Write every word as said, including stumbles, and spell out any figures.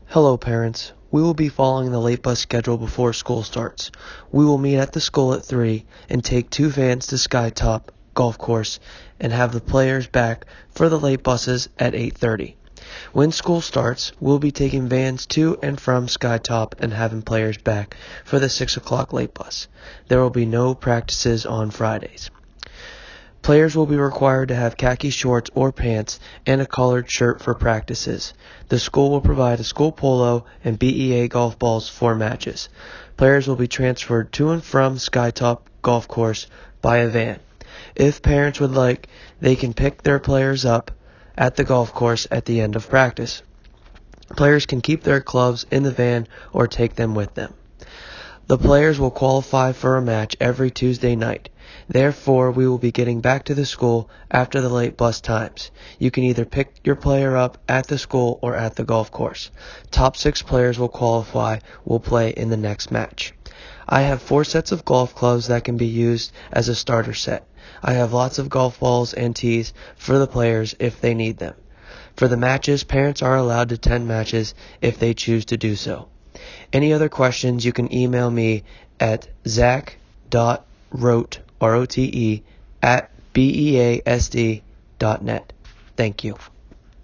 Hello parents. We will be following the late bus schedule before school starts. We will meet at the school at three and take two vans to Skytop Golf Course and have the players back for the late buses at eight thirty. When school starts, we'll be taking vans to and from Skytop and having players back for the six o'clock late bus. There will be no practices on Fridays. Players will be required to have khaki shorts or pants and a collared shirt for practices. The school will provide a school polo and B E A golf balls for matches. Players will be transferred to and from Skytop Golf Course by a van. If parents would like, they can pick their players up at the golf course at the end of practice. Players can keep their clubs in the van or take them with them. The players will qualify for a match every Tuesday night. Therefore, we will be getting back to the school after the late bus times. You can either pick your player up at the school or at the golf course. Top six players will qualify, will play in the next match. I have four sets of golf clubs that can be used as a starter set. I have lots of golf balls and tees for the players if they need them. For the matches, parents are allowed to attend matches if they choose to do so. Any other questions, you can email me at zach.rote, R O T E, at beasd dot net. Thank you.